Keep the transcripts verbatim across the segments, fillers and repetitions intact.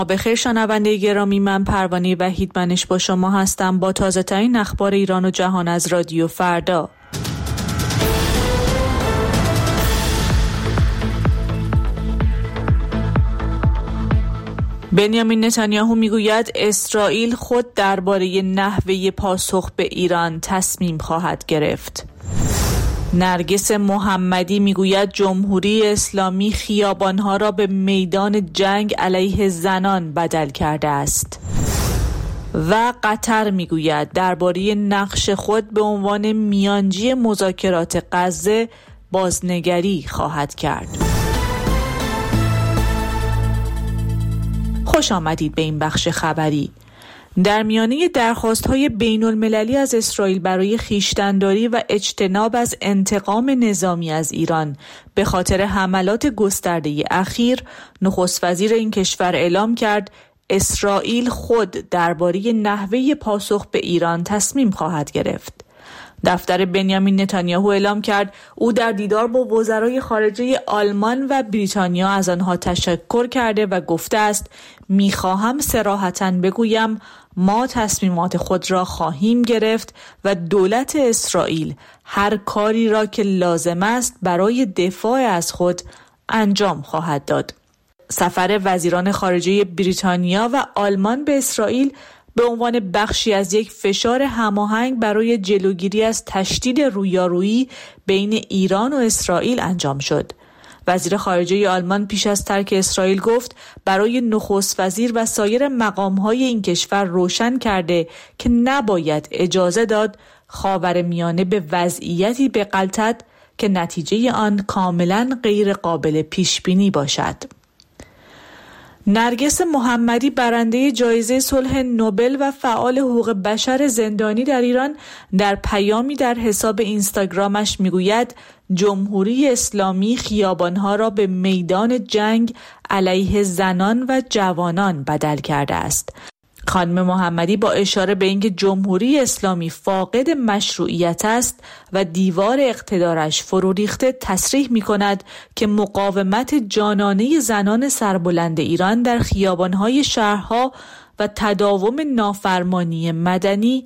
بخیر شنونده گرامی، من پروانه وحیدمنش با شما هستم با تازه ترین اخبار ایران و جهان از رادیو فردا. بنیامین نتانیاهو میگوید اسرائیل خود درباره نحوه پاسخ به ایران تصمیم خواهد گرفت. نرگس محمدی میگوید جمهوری اسلامی خیابانها را به میدان جنگ علیه زنان بدل کرده است. و قطر میگوید درباره نقش خود به عنوان میانجی مذاکرات غزه بازنگری خواهد کرد. خوش آمدید به این بخش خبری. در میانه درخواست‌های بین‌المللی از اسرائیل برای خویشتن‌داری و اجتناب از انتقام نظامی از ایران به خاطر حملات گسترده اخیر، نخست وزیر این کشور اعلام کرد اسرائیل خود درباره نحوه پاسخ به ایران تصمیم خواهد گرفت. دفتر بنیامین نتانیاهو اعلام کرد او در دیدار با وزرای خارجه آلمان و بریتانیا از آنها تشکر کرده و گفته است می‌خواهم صراحتاً بگویم ما تصمیمات خود را خواهیم گرفت و دولت اسرائیل هر کاری را که لازم است برای دفاع از خود انجام خواهد داد. سفر وزیران خارجه بریتانیا و آلمان به اسرائیل به عنوان بخشی از یک فشار هماهنگ برای جلوگیری از تشدید رویارویی بین ایران و اسرائیل انجام شد. وزیر خارجه آلمان پیش از ترک اسرائیل گفت برای نخست وزیر و سایر مقام‌های این کشور روشن کرده که نباید اجازه داد خاورمیانه به وضعیتی بغلطد که نتیجه آن کاملاً غیر قابل پیش بینی باشد. نرگس محمدی برنده جایزه صلح نوبل و فعال حقوق بشر زندانی در ایران در پیامی در حساب اینستاگرامش میگوید جمهوری اسلامی خیابانها را به میدان جنگ علیه زنان و جوانان بدل کرده است. خانم محمدی با اشاره به اینکه جمهوری اسلامی فاقد مشروعیت است و دیوار اقتدارش فرو ریخته تصریح می‌کند که مقاومت جانانه زنان سربلند ایران در خیابان‌های شهرها و تداوم نافرمانی مدنی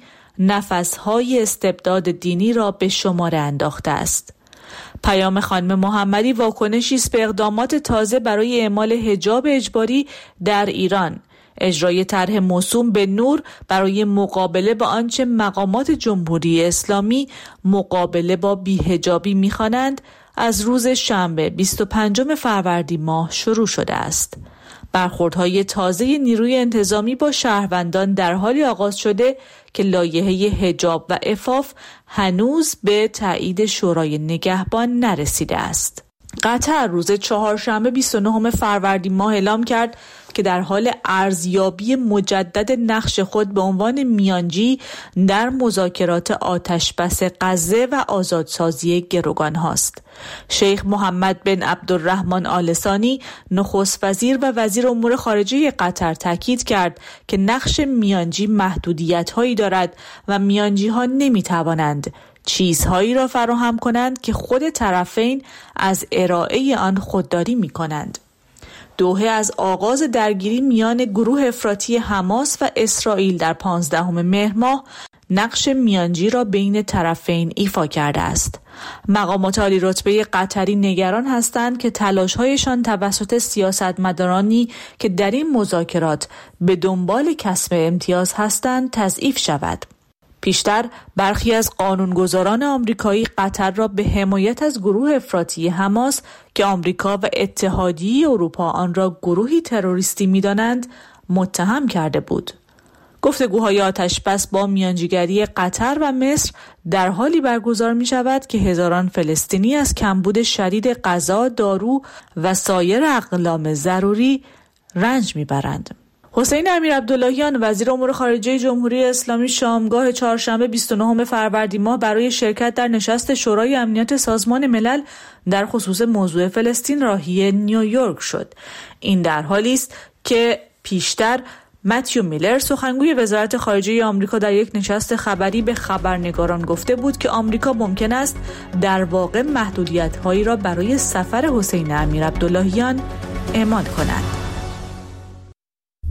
نفس‌های استبداد دینی را به شمار انداخته است. پیام خانم محمدی واکنشی است به اقدامات تازه برای اعمال حجاب اجباری در ایران، اجرای طرح موسوم به نور برای مقابله با آنچه مقامات جمهوری اسلامی مقابله با بی‌حجابی می‌خوانند از روز شنبه بیست و پنجم فروردین ماه شروع شده است. برخوردهای تازه نیروی انتظامی با شهروندان در حالی آغاز شده که لایحه حجاب و عفاف هنوز به تایید شورای نگهبان نرسیده است. قطر روز چهارشنبه بیست و نهم فروردین ماه اعلام کرد که در حال ارزیابی مجدد نقش خود به عنوان میانجی در مذاکرات آتشبس غزه و آزادسازی گروگان هاست. شیخ محمد بن عبدالرحمن آل ثانی نخست وزیر و وزیر امور خارجه قطر تاکید کرد که نقش میانجی محدودیت‌هایی دارد و میانجی‌ها نمی‌توانند چیزهایی را فراهم کنند که خود طرفین از ارائه آن خودداری می‌کنند. دوحه از آغاز درگیری میان گروه افراطی حماس و اسرائیل در پانزدهم مهر ماه نقش میانجی را بین طرفین ایفا کرده است. مقامات عالی رتبه قطری نگران هستند که تلاش‌هایشان توسط سیاستمدارانی که در این مذاکرات به دنبال کسب امتیاز هستند تضعیف شود. پیشتر برخی از قانونگذاران آمریکایی قطر را به حمایت از گروه افراطی حماس که آمریکا و اتحادیه اروپا آن را گروهی تروریستی می‌دانند متهم کرده بود. گفتگوهای آتشبس با میانجیگری قطر و مصر در حالی برگزار می‌شود که هزاران فلسطینی از کمبود شدید غذا، دارو و سایر اقلام ضروری رنج می‌برند. حسین امیرعبداللهیان وزیر امور خارجه جمهوری اسلامی شامگاه چهارشنبه بیست و نهم فروردین ماه برای شرکت در نشست شورای امنیت سازمان ملل در خصوص موضوع فلسطین راهی نیویورک شد. این در حالی است که پیشتر متیو میلر سخنگوی وزارت خارجه آمریکا در یک نشست خبری به خبرنگاران گفته بود که آمریکا ممکن است در واقع محدودیت‌هایی را برای سفر حسین امیرعبداللهیان اعمال کند.